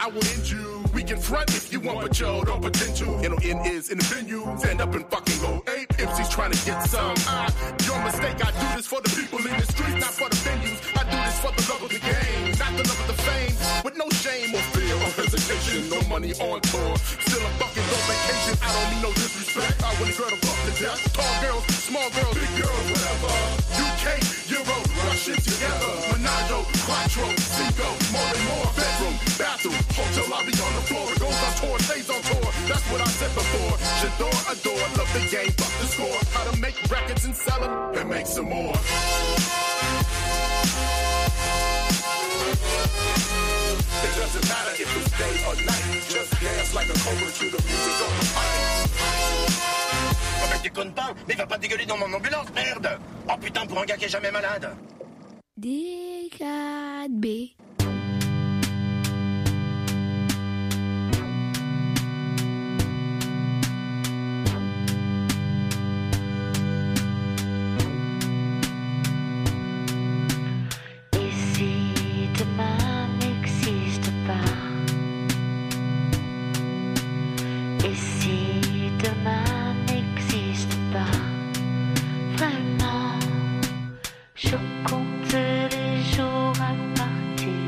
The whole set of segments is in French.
I will end you. We can front if you want, but yo, don't pretend to. N-O-N is in the venue. Stand up and fucking go. 8 MCs trying to get some. Your mistake, I do this for the people in the streets, not for the venues. I do this for the love of the game, not the love of the fame. With no shame or fear or hesitation, no money on tour. Still a fucking no vacation. I don't mean no disrespect. I want a girl to fuck to death. Tall girls, small girls, big girls, whatever. UK, Euro, Russian together. Menage, Quattro, Cinco, more and more. Bedroom, bathroom, hotel lobby on the floor. It goes on tour, stays on tour. That's what I said before. J'adore, adore, love the game, fuck the score. How to make records and sell them and make some more. It doesn't matter if it's day or night. Just dance like a cobra to the music on the mic. Oh mais déconne pas, mais va pas dégueuler dans mon ambulance, merde. Oh putain, pour un gars qui est jamais malade. D4B. Je compte les jours à partir.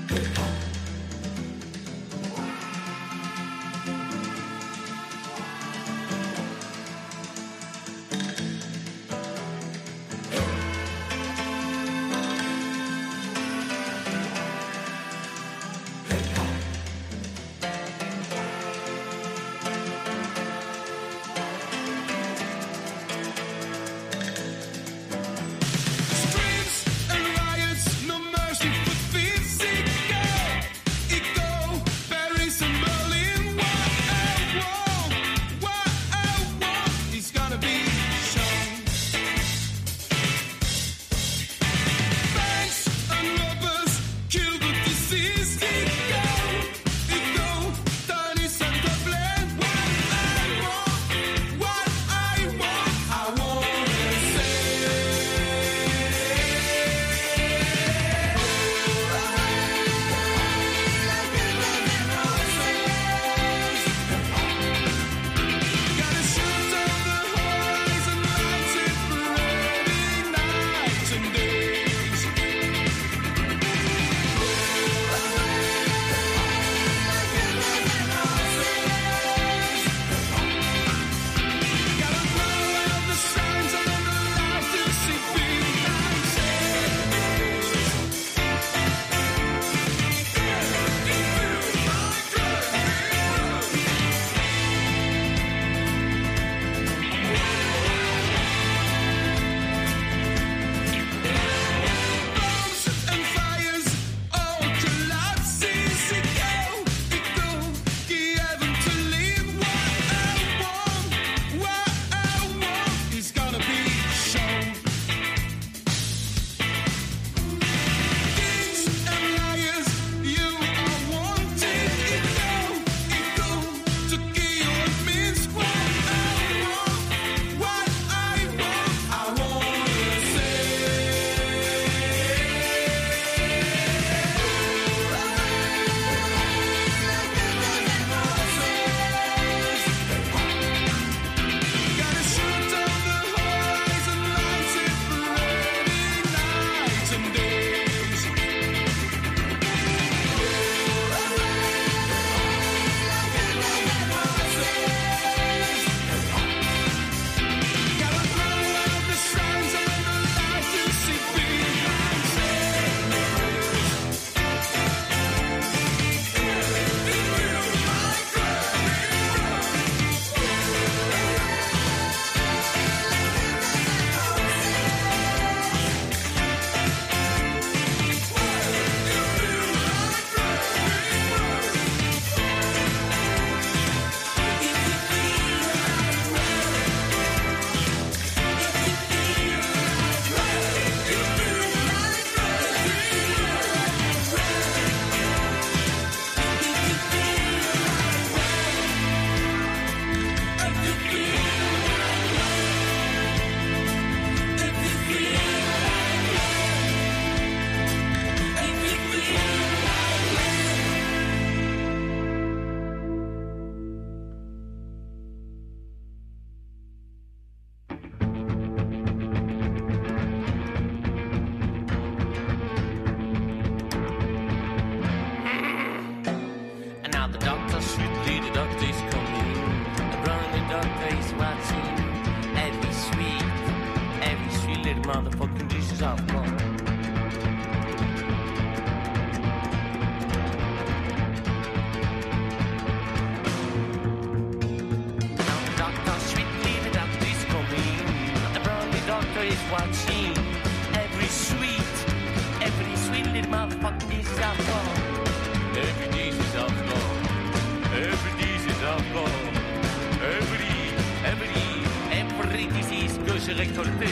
motherfucking Jesus outlaw. Now the doctor, sweetly the doctor is coming. The brownie doctor is watching. Every sweet little motherfucking Jesus outlaw. Every Jesus outlaw. Every Jesus outlaw. Every disease que j'ai récolté.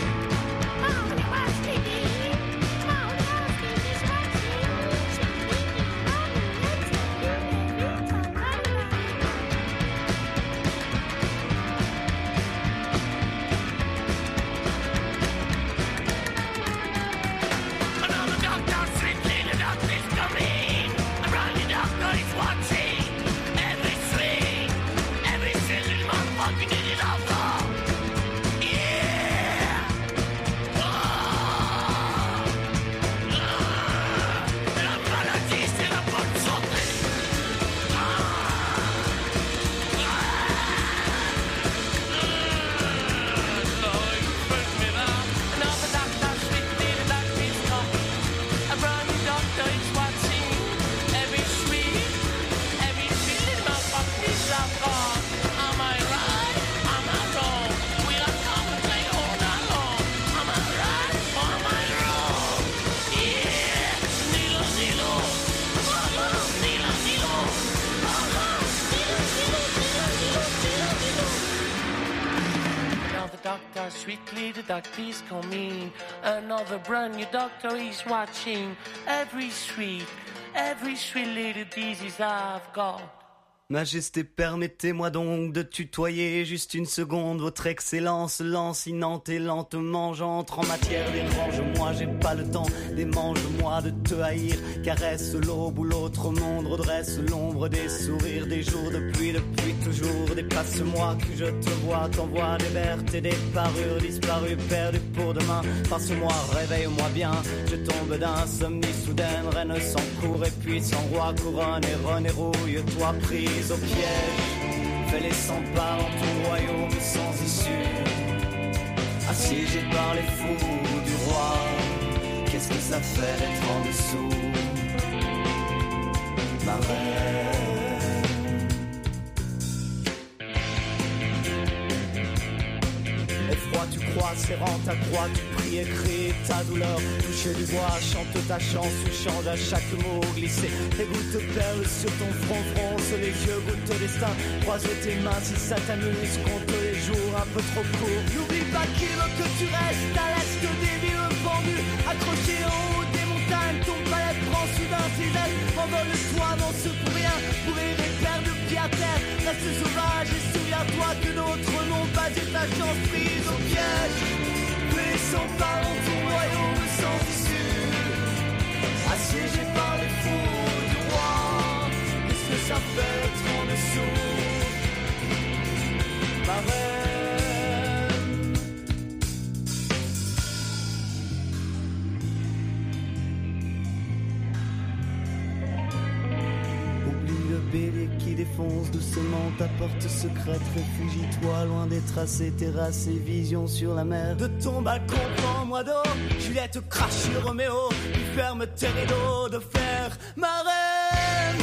sweetly the doctor is coming. Another brand new doctor is watching. Every sweet little disease I've got. Majesté, permettez-moi donc de tutoyer juste une seconde. Votre excellence lancinante et lentement j'entre en matière. Dérange-moi, j'ai pas le temps, démange-moi de te haïr. Caresse l'aube ou l'autre monde, redresse l'ombre des sourires. Des jours de pluie depuis toujours, dépasse-moi que je te vois. T'envoie des vertes et des parures disparues, perdues pour demain. Passe-moi, réveille-moi bien, je tombe d'insomnie soudaine. Reine sans cour et puis sans roi, couronne et René rouille. Toi prise au piège, fais les 100 pas dans ton royaume sans issue. Assiégé par les fous du roi, qu'est-ce que ça fait d'être en dessous? Ma reine. Effroi, tu crois, serrant ta croix, tu pries et cries ta douleur. Toucher du bois, chante ta chance ou change à chaque mot glissé. Les gouttes perlent sur ton front, fronce les yeux, goûte au destin. Croise tes mains si ça t'amuse, compte les jours un peu trop courts. N'oublie pas qu'il veut que tu restes à l'est des villes pendues. Accroché en haut des montagnes, ton palais prend soudain ses ailes. Envole-toi dans ce pour rien, pour errer perdu pied à terre. Reste sauvage et souviens-toi que notre nom pas de ta chance prise au piège. Mais sans pas dans ton royaume sans issue. Assiégé par les fous du roi, qu'est-ce que ça fait d'être en dessous? Ma reine. Bélier qui défonce doucement ta porte secrète. Réfugie-toi loin des tracés, terrasses et visions sur la mer. De ton balcon, prends-moi d'eau. Juliette crache sur Roméo. Ferme tes rideaux de fer, ma reine.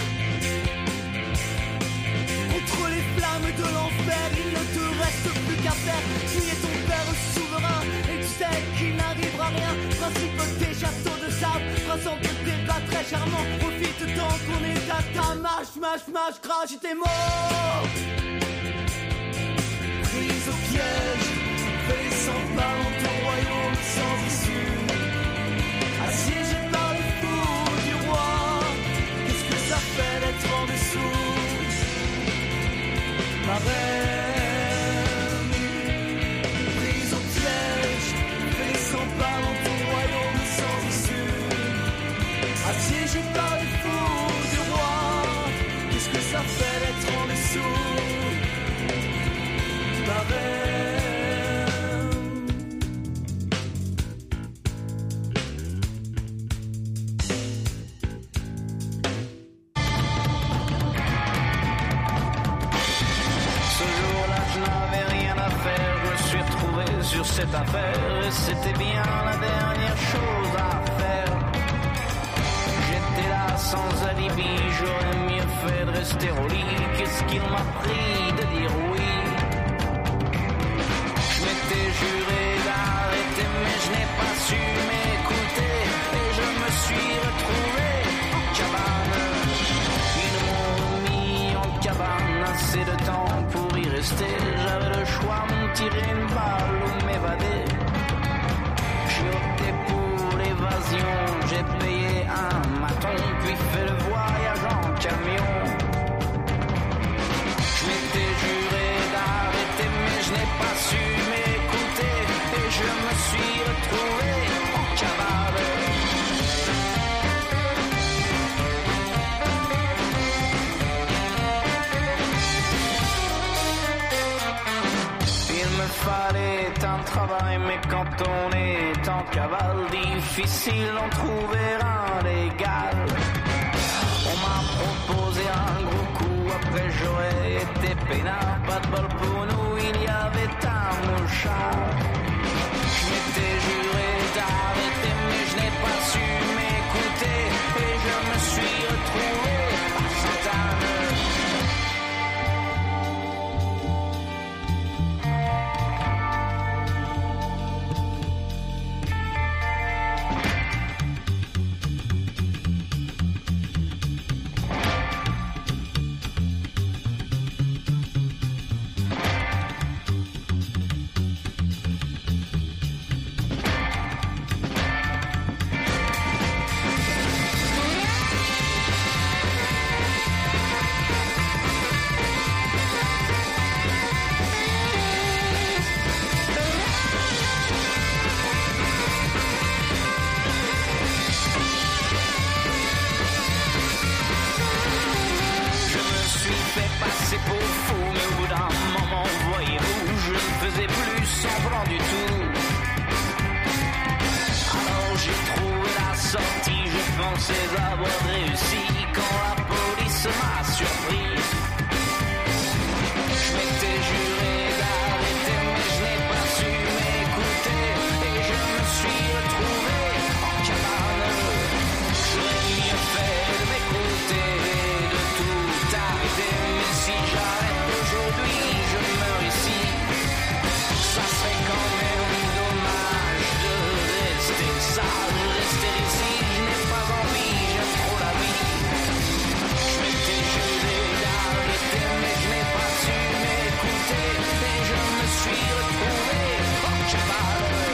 Contre les flammes de l'enfer, il ne te reste plus qu'à faire. Signer ton père souverain, et tu sais qu'il n'arrivera rien. Principe des châteaux de sable, principe des bas très charmants. Profite tant qu'on est à ta mâche, crache tes mots. Prise au piège, fais les 100 pas dans ton royaume sans issue. Assiégé par les fous du roi, qu'est-ce que ça fait d'être en dessous? Ma reine, prise au piège, fais les 100 pas dans ton royaume sans issue. Assiégé par les fous du roi, qu'est-ce que ça fait d'être en dessous? Ma reine. Sur cette affaire, et c'était bien la dernière chose à faire. J'étais là sans alibi, j'aurais mieux fait de rester au lit. Qu'est-ce qu'il m'a pris de dire oui? Je m'étais juré d'arrêter, mais je n'ai pas su m'écouter. Et je me suis retrouvé en cabane. Ils m'ont mis en cabane, assez de temps pour y rester. J'avais le choix, me tirer une balle ou m'évader. J'ai opté pour l'évasion, j'ai payé un maton, puis fait le voyage en camion. Je m'étais juré d'arrêter, mais je n'ai pas su m'écouter. Et je me suis retrouvé en cavale. Il me fallait un travail, mais quand on est en cavale, difficile d'en trouver un légal. On m'a proposé un gros coup, après j'aurais été peinard. Pas de bol pour nous, il y avait un mouchard. Je m'étais juré d'arrêter, mais je n'ai pas su m'écouter. Et je me suis retrouvé à Sainte-Anne. pensais avoir réussi quand la police m'a surpris. Je m'étais juré d'arrêter mais je n'ai pas su m'écouter et je me suis retrouvé en cabane. J'aurais mieux fait de m'écouter et de tout arrêter, mais si j'arrête aujourd'hui je meurs ici. Ça serait quand même dommage de rester sage, rester ici. Je n'ai pas envie, j'aime trop la vie. Je m'étais juré d'arrêter mais je n'ai pas su m'écouter et je me suis retrouvé en cabane.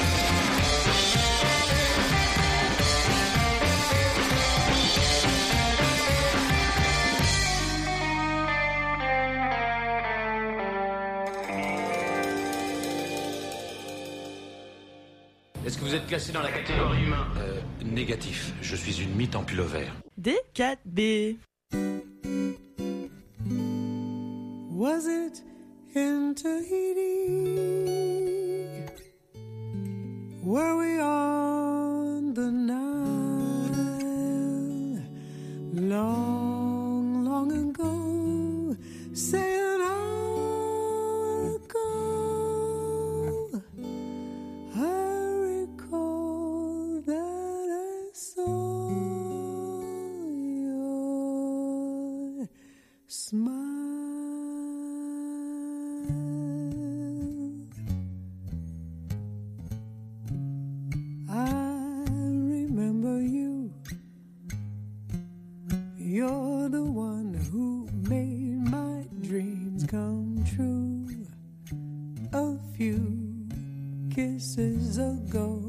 Est-ce que vous êtes classé dans la catégorie humain? Négatif. Je suis une mythe en pullover. D4B. Was it in Tahiti? Were we on the Nile? Long, long ago, say an hour ago, I recall that I saw your smile. I remember you. You're the one who made my dreams come true. A few kisses ago,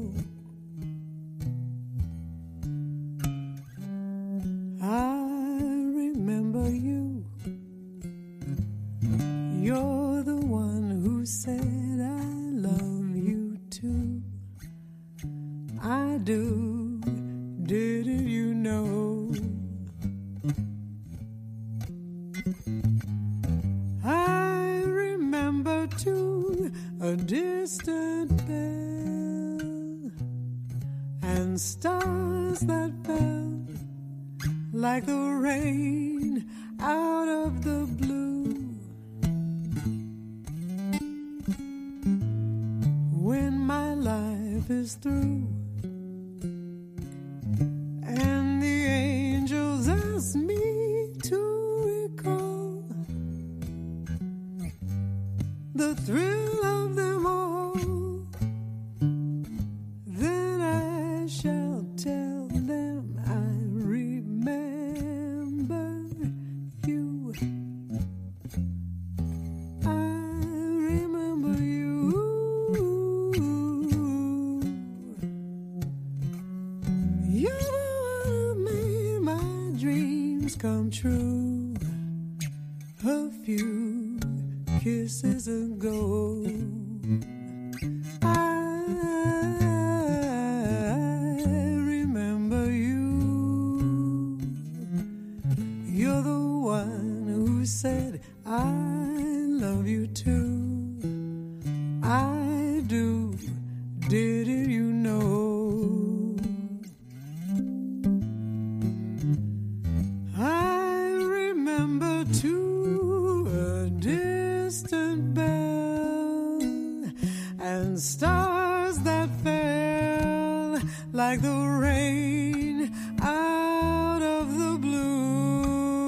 I remember you. You're the one who said I love you too. I do, didn't you know? I remember too a distant bell and stars that fell like the rain out of the blue. When my life is through and the angels ask me to recall the thrill of them all, then I shall tell them I remember you. I remember you. You're the one who made my dreams come true. A few kisses ago, I remember you. You're the one who said I love you too. I do, didn't you know? I remember too a distant bell and stars that fell like the rain out of the blue.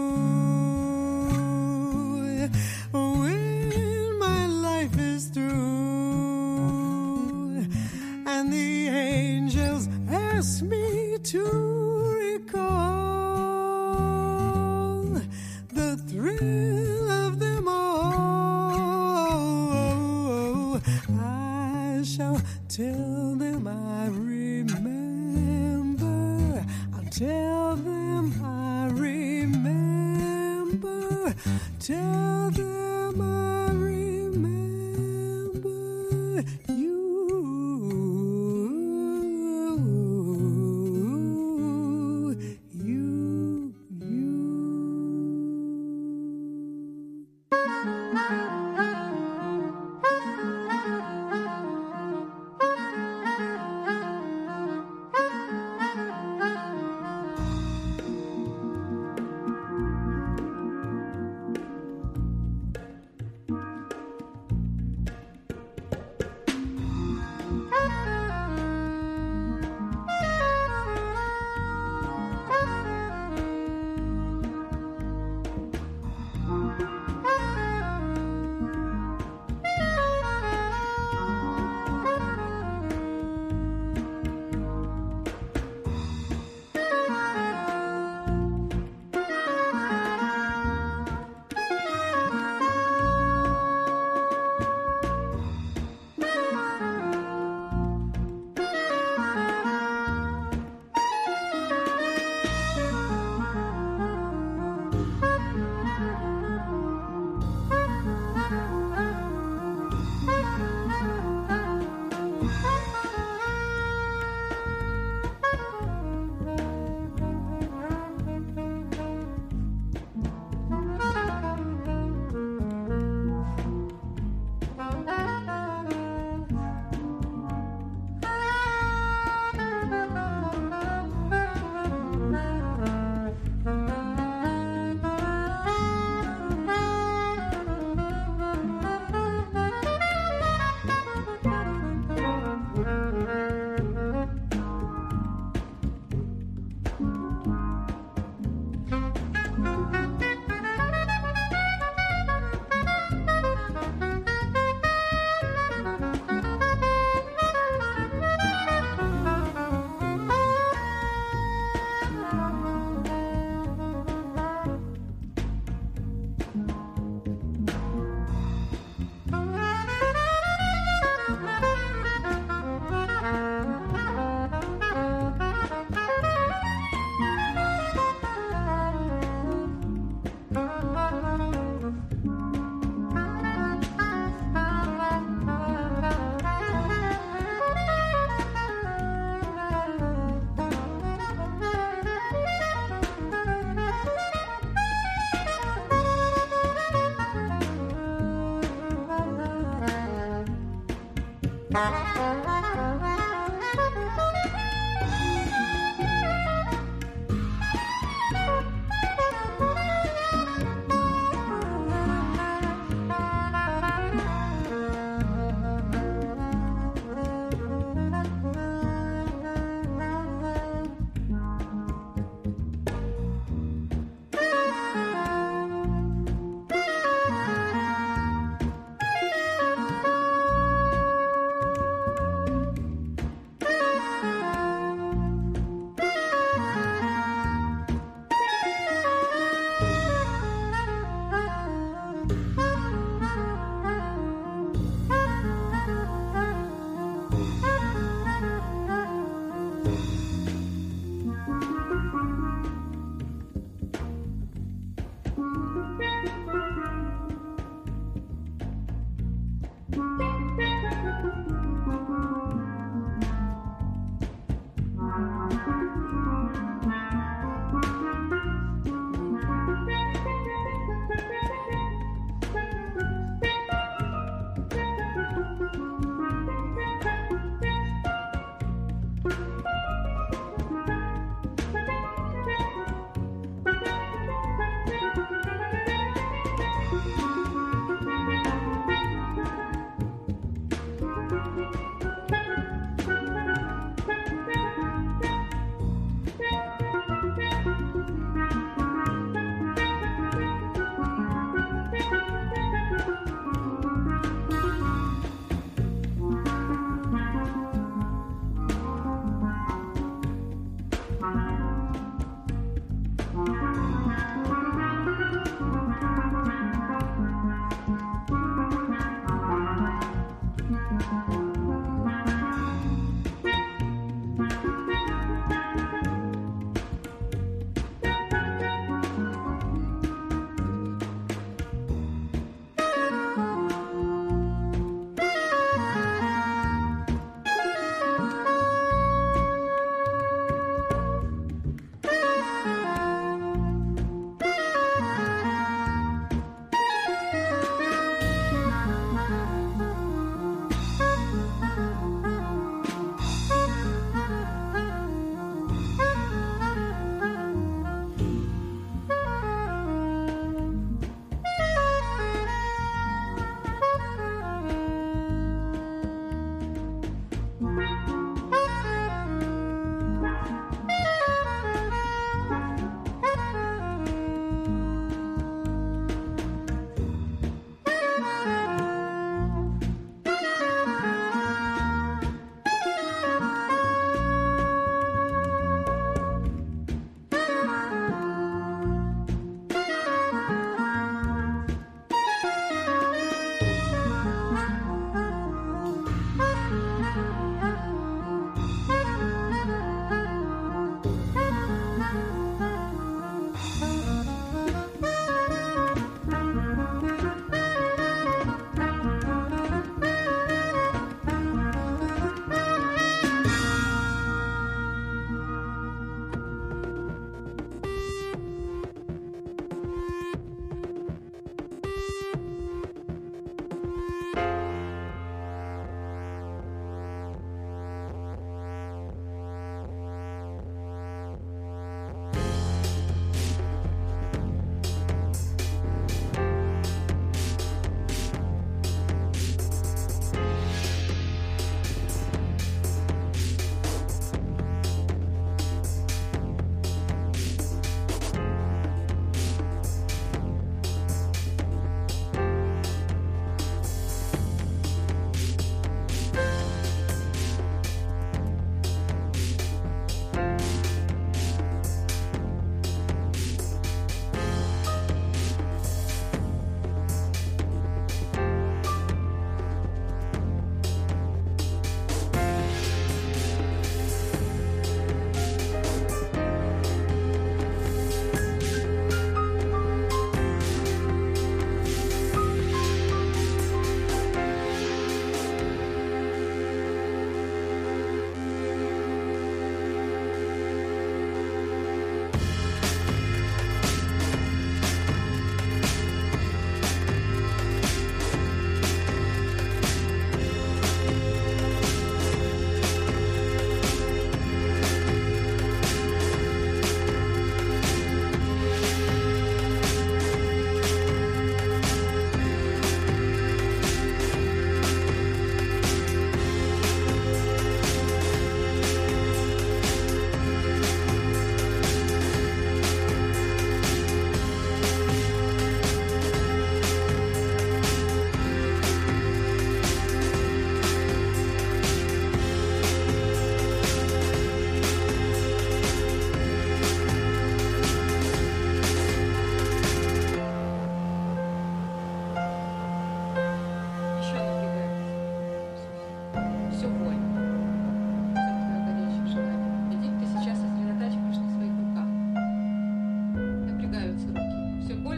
When my life is through and the angels ask me to recall the thrill of them all, I shall tell them I remember. I'll tell them I remember. Tell them I remember you.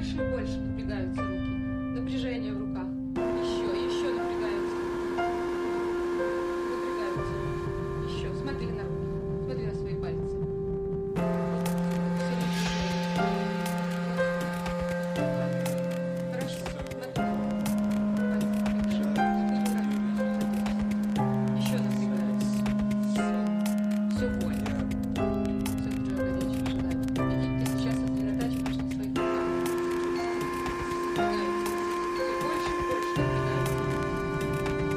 больше и больше напрягаются руки. Напряжение в руках. Еще напрягаются. Еще. Смотри на руки. Смотри на свои пальцы. Хорошо. Смотри. Еще напрягаются. Все больно. Все уже горячее желание. Ведь ты сейчас сосредотачиваешься на своих руках. Больше и больше напрягаются.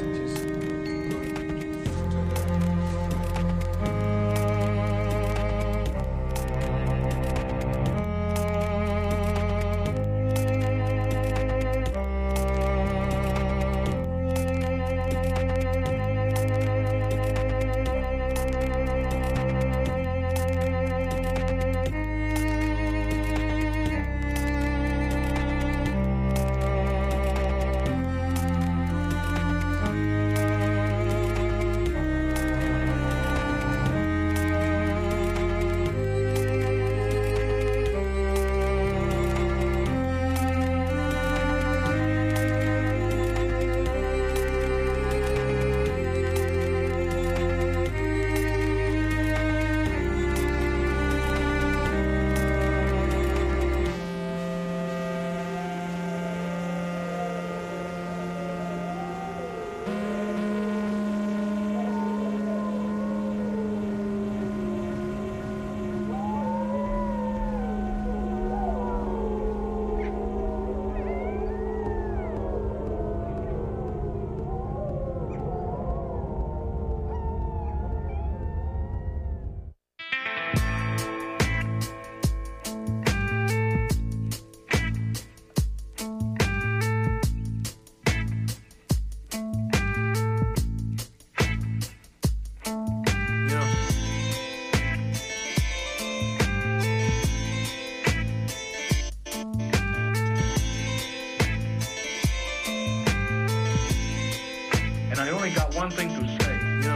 And I only got one thing to say.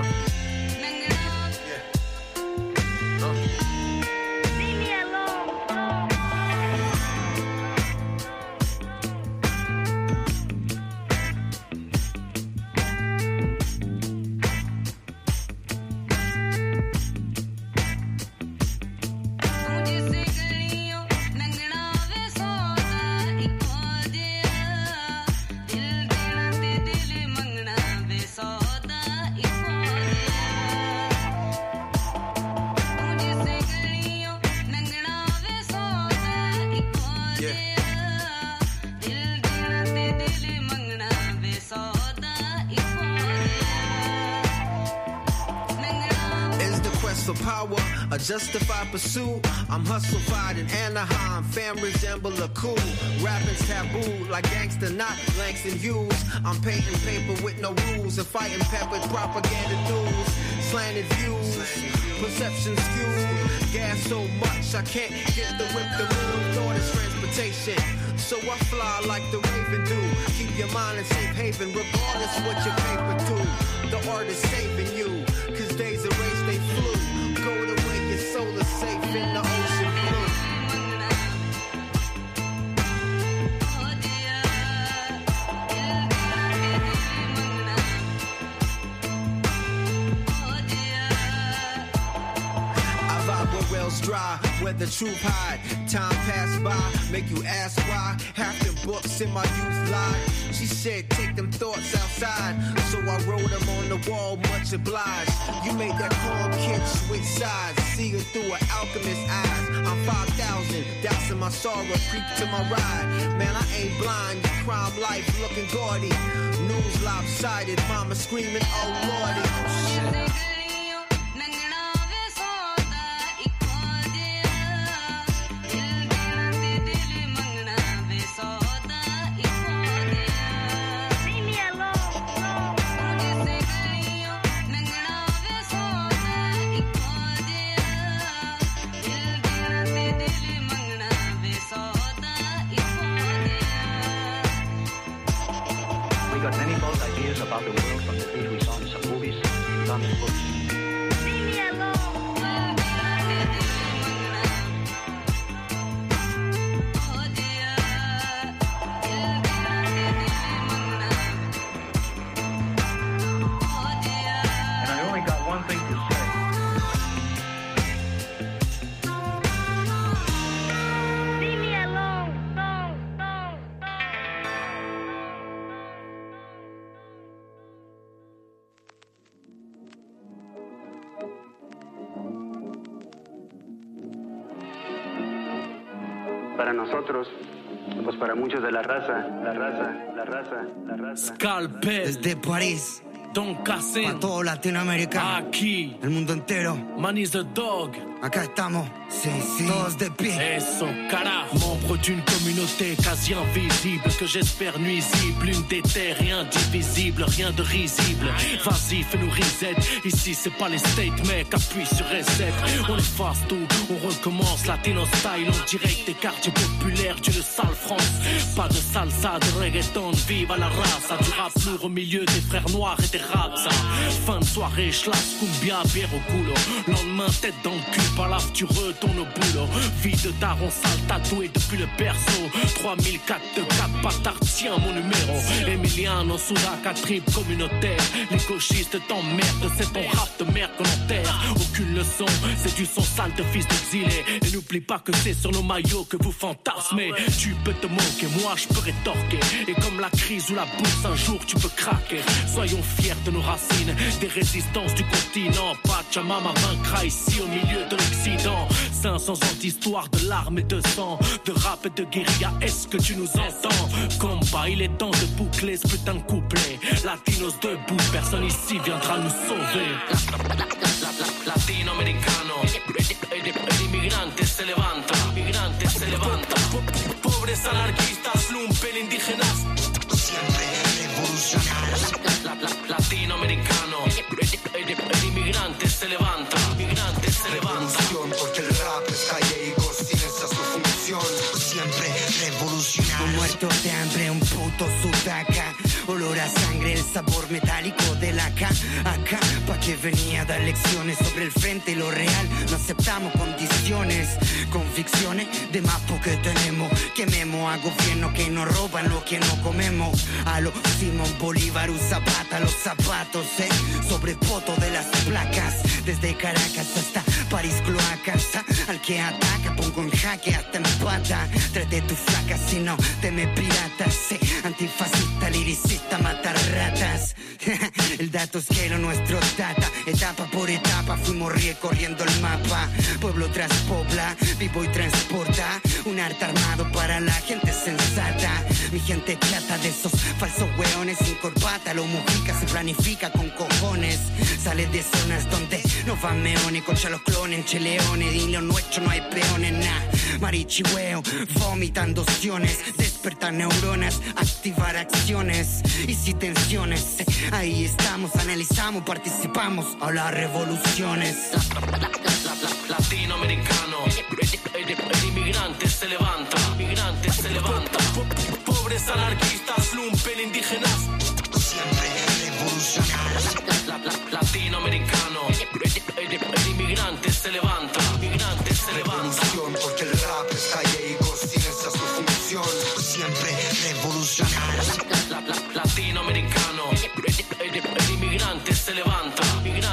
For power, a justified pursuit. I'm hustle-fied in Anaheim. Fam resemble a coup. Rapping's taboo like gangster, not Langston Hughes. I'm painting paper with no rules and fighting peppered propaganda news. Slanted views, perception skewed. Gas so much I can't get the whip to move. Thought is transportation, so I fly like the Raven do. Keep your mind in safe haven, regardless what your paper do. The art is saving you, cause days of race they flew. Go the way your soul is safe in the ocean blue. I vibe where wells dry, where the truth hide. Time pass by, make you ask why. Half the books in my youth lied. She said take them thoughts outside, so I wrote them on the wall, much obliged. You made that calm kid switch sides, see it through an alchemist's eyes. I'm 5,000, dousing my sorrow, creep to my ride. Man, I ain't blind, you crime life looking gaudy. News lopsided, mama screaming, oh lordy. Shit. We got many bold ideas about the world from the things we saw in some movies, comic books. Leave me alone. Oh dear. para nosotros, pues para muchos de la raza. Scalpel. Desde París. Don Cassé. Para todo Latinoamérica. Aquí. El mundo entero. Man is the dog. Acá estamos. Sí, todos de pie. Eso, carajo. Membre d'une communauté quasi invisible, que j'espère nuisible. Une des terres indivisible, rien de risible. Vas-y, fais-nous reset. Ici, c'est pas les States, mec. Appuie sur reset. On efface tout, on recommence. Latino style, en direct des quartiers populaires d'une sale France. Pas de salsa, de reggaeton, vive à la race. Du rap lourd au milieu des frères noirs et des raps. Fin de soirée, schlass, cumbia, bière au culo. Lendemain, tête dans le cul, palaf, tu retournes au boulot. Vie de daron sale tatoué depuis le berceau. 3004 de 4 bâtards, tiens mon numéro. Emiliano, Sudaca, tribe communautaire. Les gauchistes t'emmerdent, c'est ton rap de merde qu'on enterre. Aucune leçon, c'est du son sale de fils d'exilé. Et n'oublie pas que c'est sur nos maillots que vous fantasmez. Tu peux te moquer, moi je peux rétorquer. Et comme la crise ou la bourse, un jour tu peux craquer. Soyons fiers de nos racines, des résistances du continent. Pachamama vaincra ici au milieu de l'Occident. 500 ans d'histoire de larmes et de sang, de rap et de guérilla, est-ce que tu nous entends? Combat, il est temps de boucler ce putain de couplet. Latinos debout, personne ici viendra nous sauver. Latinoamericano, el inmigrante se levanta, pobres anarquistas, lumpen indígenas, siempre revolucionarios. Latinoamericano, el inmigrante se levanta, porque el rap está ahí, cocina esa su función, siempre revolucionario. Un muerto de hambre, un puto sudaca, olor a sangre, el sabor metálico de la acá, pa' que venía a dar lecciones sobre el frente y lo real. No aceptamos condiciones, convicciones de más porque tenemos. Quememos a gobierno que nos roban lo que no comemos. A lo Simón Bolívar usa pata los zapatos, sobre poto de las placas. Desde Caracas hasta París cloacas, al que ataca pongo en jaque hasta empata. Trate tu flaca si no te me piratas. Antifascista, liricista, matar ratas. El dato es que lo nuestro data. Etapa por etapa fuimos recorriendo el mapa. Pueblo tras pobla, vivo y transporta. Un arte armado para la gente sensata. Mi gente chata de esos falsos hueones sin corbata. Lo mujica se planifica con cojones. Sale de zonas donde no van meones. Contra los clones, cheleones. Y lo nuestro no hay peones, nah. Marichihueo, vomitando opciones. Despertar neuronas, activar acciones. Y si tensiones, ahí estamos, analizamos, participamos a las revoluciones. Latinoamericano, el inmigrante se levanta, pobres anarquistas, lumpen indígenas, siempre revolucionarios. Latinoamericano, el inmigrante se levanta, porque el rap está ahí, cocina esa su función, siempre revolucionarios. Latinoamericano, el inmigrante se levanta,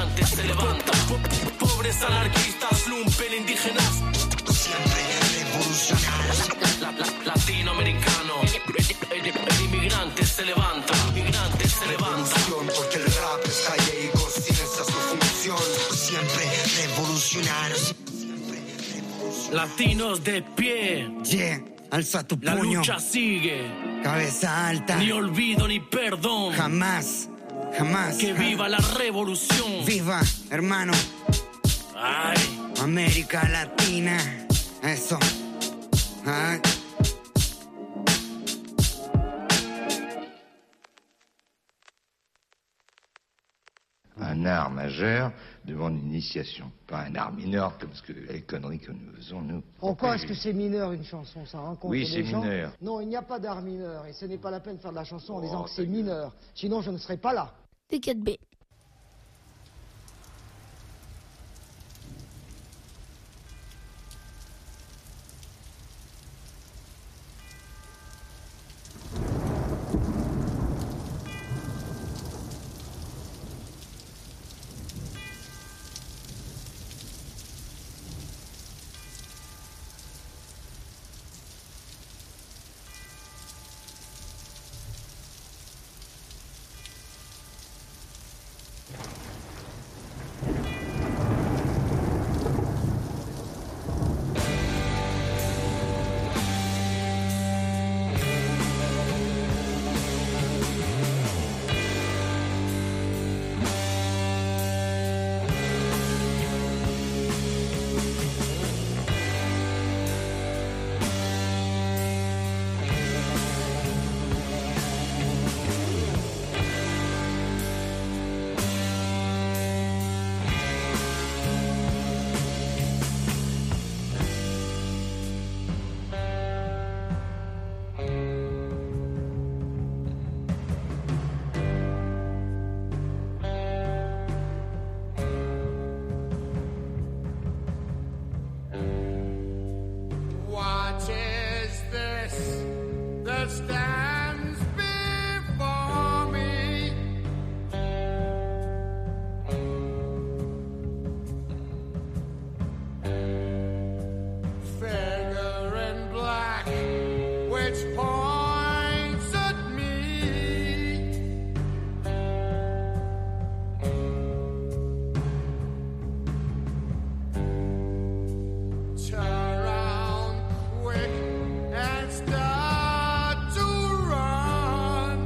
pobres anarquistas, lumpen indígenas, siempre revolucionarios. Latinoamericano, el inmigrante se levanta, porque el rap está ahí, cocina esa su función, siempre revolucionarios. Latinos de pie, yeah, alza tu la puño. lucha sigue, Cabeza alta, ni olvido ni perdón, jamás. Que viva la revolución. Viva, hermano. Ay. América Latina. Eso. Ay. Un art majeur demande une initiation, pas un art mineur comme les conneries que nous faisons, nous. Pourquoi est-ce que c'est mineur une chanson? Ça rencontre oui, des c'est gens. mineur. Non, il n'y a pas d'art mineur et ce n'est pas la peine de faire de la chanson en disant que c'est mineur. Sinon, je ne serais pas là. T4B. face that stands before me. Figure in black, which points at me. Turn around quick and start to run.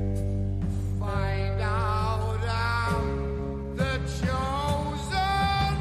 Find out I'm the chosen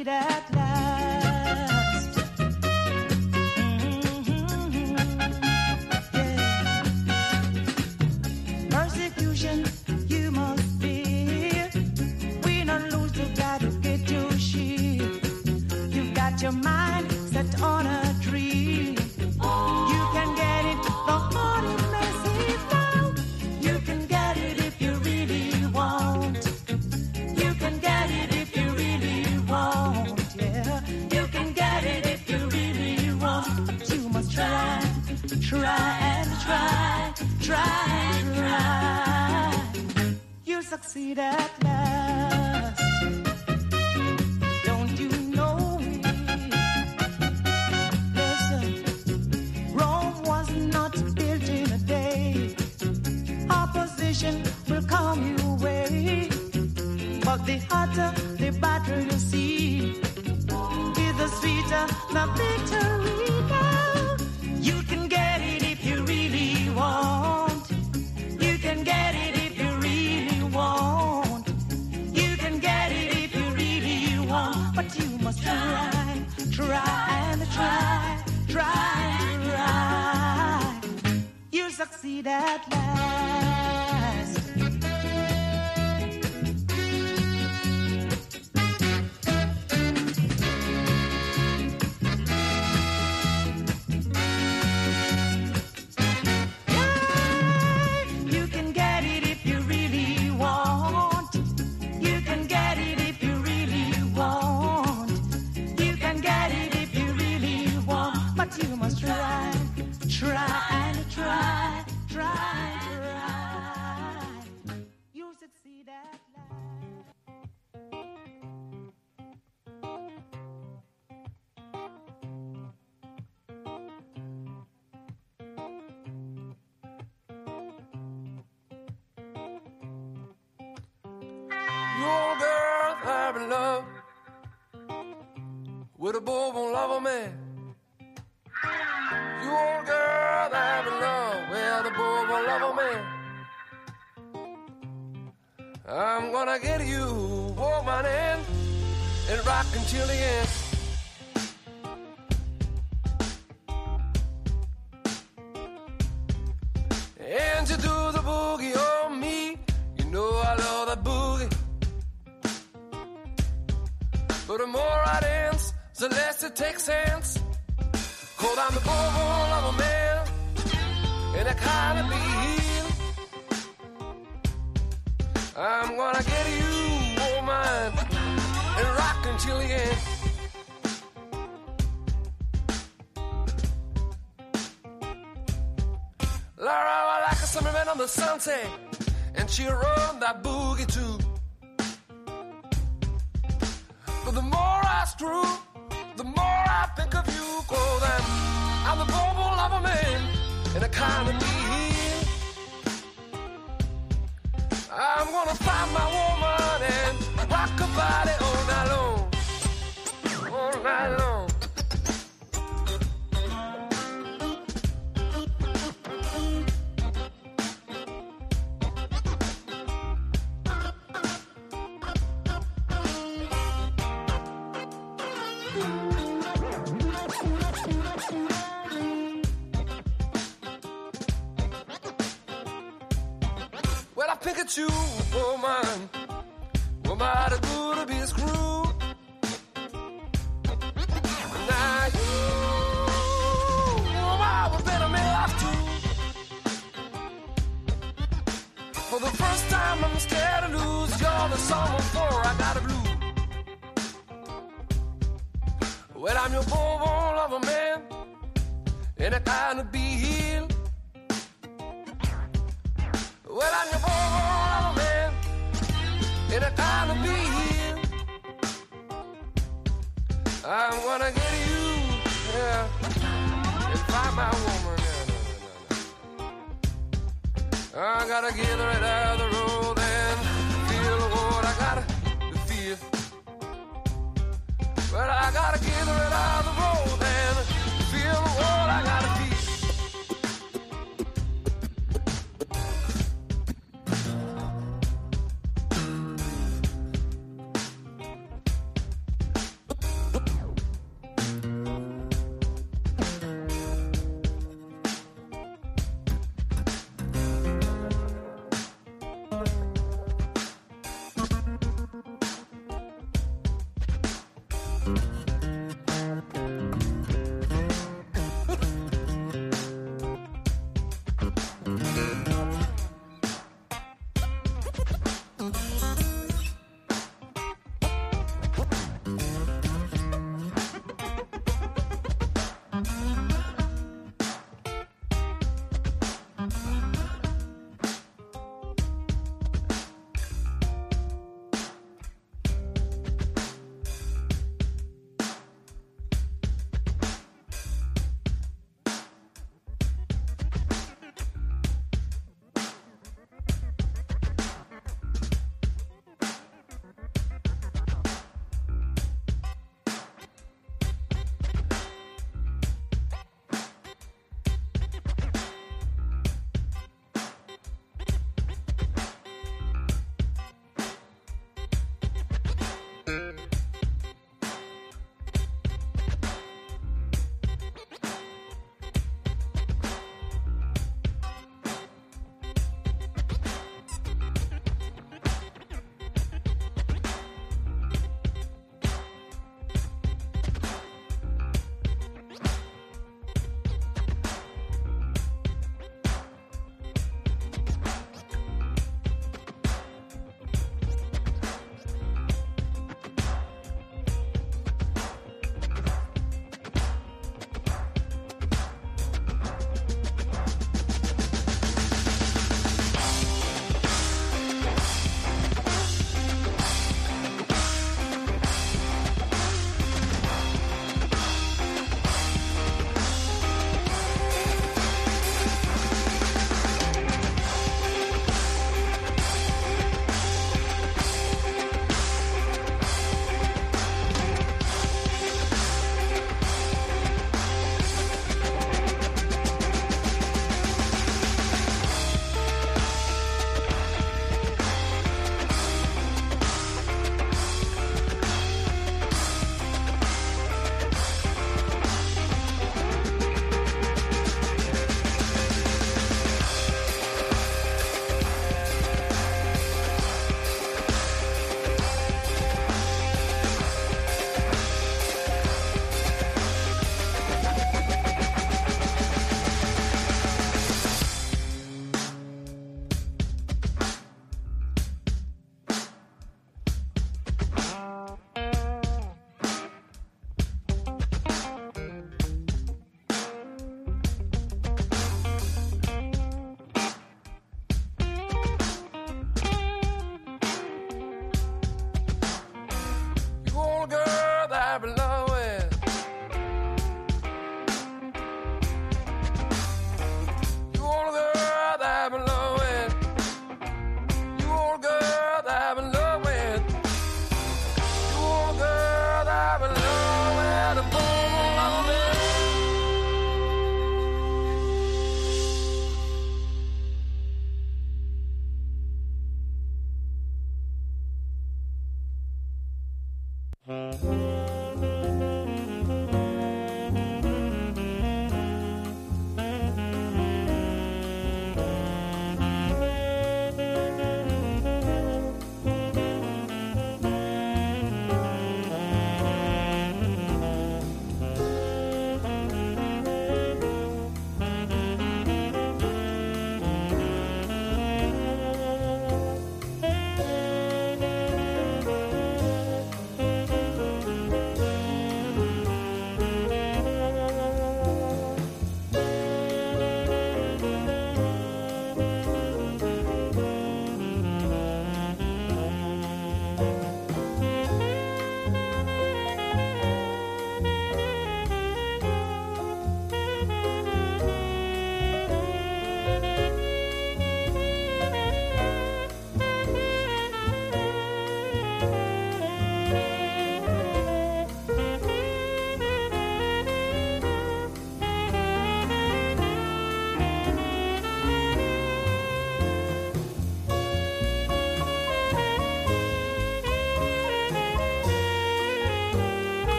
succeed at last. Yeah. Persecution you must fear. We not lose, you gotta get your shield. You've got your mind set on a dream. You can get it, the heart it may seem now. You can get it if you really want. You can get it if you really want, yeah. You can get it if you really want. But you must try and try. You'll succeed at last. Don't you know it? Listen, Rome was not built in a day. Opposition will come your way. But the hotter the battle you see, the sweeter the victory now. You can get it if you really want. You can get it if you really want. You can get it if you really want. But you must try. You'll succeed at last. You can get it if you really want. You can get it if you really want. You can get it if you really want. But you must try. You'll succeed at last. You old girl I'm in love with a Bourbon lover man. You old girl I'm in love with a Bourbon lover man. I'm gonna get you, woman, and rock until the end. And you do the boogie on me. You know I love that boogie. But the more I dance, the less it takes sense. 'Cause I'm the Bourbon lover man, and I kinda be healed. I'm gonna get you, woman, and rock until the end. Laura, I like a summer man on the sunset, and she run that boogie too. But the more I screw, the more I think of you. 'Cause I'm the Bourbon lover man, and I kinda need. I'm gonna find my woman and rock her body all night long, all night long. Well, I think it's you, woman. Woman, the good to be a screw. Now you, woman, we better make love to. For the first time, I'm scared to lose. You're the someone for I got a blue. Well, I'm your Bourbon lover, man, and I kinda be healed. Well, I'm your Bourbon lover, man, and I kinda be healed. I'm gonna get you, yeah, and find my woman. I gotta get her out of the road and feel what I gotta feel. Well, I gotta get her out of the road and feel what I gotta feel.